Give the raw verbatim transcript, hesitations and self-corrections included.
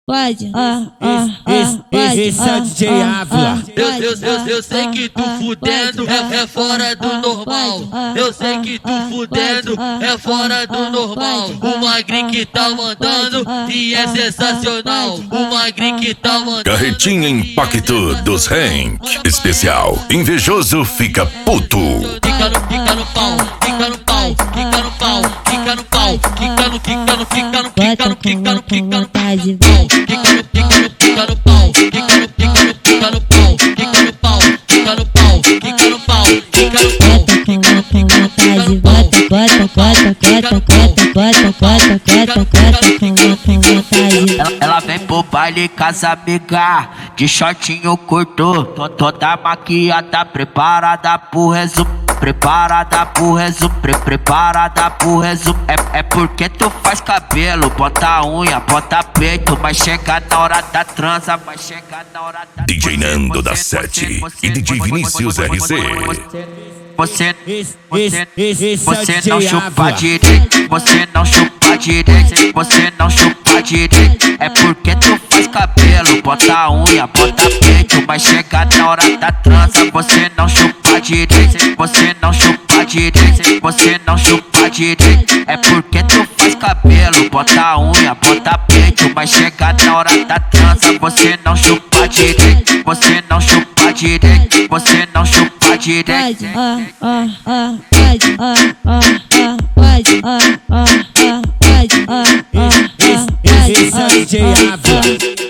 pode, ah, ah, ah, pode. Esse é o D J Ávila. Eu, eu, eu, eu sei que tu fudendo é, é fora do normal. Eu sei que tu fudendo é fora do normal. O magrinho que tá mandando e é sensacional. O magrinho que tá mandando. Carretinha Impacto dos Hank. Especial Invejoso Fica Puto. Fica no, fica no pau, fica no pau, fica no pau, fica no pau, fica no, fica no, fica no, fica no, fica no, fica no pau, fica no, fica no, fica no pau, fica no, fica no, fica no pau, fica no pau, fica no pau, fica no pau, fica no pau, bota com vontade, bota, bota, bota, bota, bota, bota, bota com vontade. Ela, ela vem pro baile casa amiga, de shortinho curto, to- toda maquiada, preparada pro resumo. Preparada pro resumo, pre preparada pro resumo. É, é porque tu faz cabelo, bota unha, bota peito, mas chega na hora da transa, mas chega na hora da D J Nando da Sete e D J Vinícius R C. Você, você, Esse você é o não D J chupa Ávila. direito, você não chupa direito, você não chupa direito. É porque tu faz cabelo, bota unha, bota peito, mas chega na hora da transa, você não chupa direito, você não chupa direito, você não chupa direito. É porque tu faz cabelo, bota unha, bota peito, mas chega na hora da transa, você não chupa direito, você não chupa direito, você não chupa direito. Pode, ah, ah, ah, pode, ah, ah, ah, pode, ah, ah, ah, pode, ah, ah, ah, Esse é o D J Ávila.